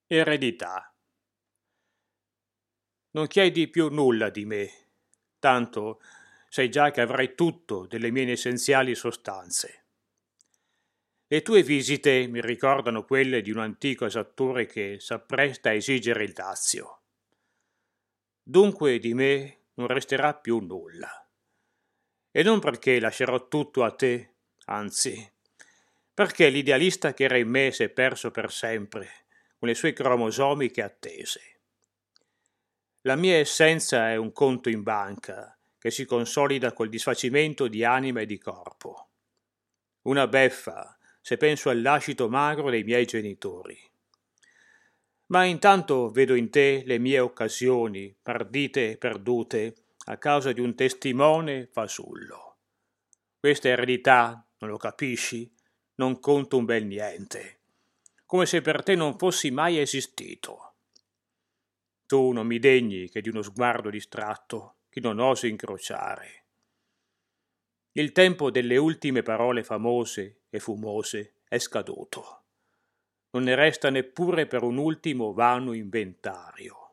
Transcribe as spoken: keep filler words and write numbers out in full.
Eredità. Non chiedi più nulla di me, tanto sai già che avrai tutto delle mie essenziali sostanze. Le tue visite mi ricordano quelle di un antico esattore che s'appresta a esigere il dazio. Dunque di me non resterà più nulla. E non perché lascerò tutto a te, anzi, perché l'idealista che era in me si è perso per sempre con le sue cromosomiche attese. La mia essenza è un conto in banca che si consolida col disfacimento di anima e di corpo. Una beffa se penso al lascito magro dei miei genitori. Ma intanto vedo in te le mie occasioni, perdite e perdute, a causa di un testimone fasullo. Questa eredità, non lo capisci? Non conta un bel niente, come se per te non fossi mai esistito. Tu non mi degni che di uno sguardo distratto che non oso incrociare. Il tempo delle ultime parole famose e fumose è scaduto. Non ne resta neppure per un ultimo vano inventario.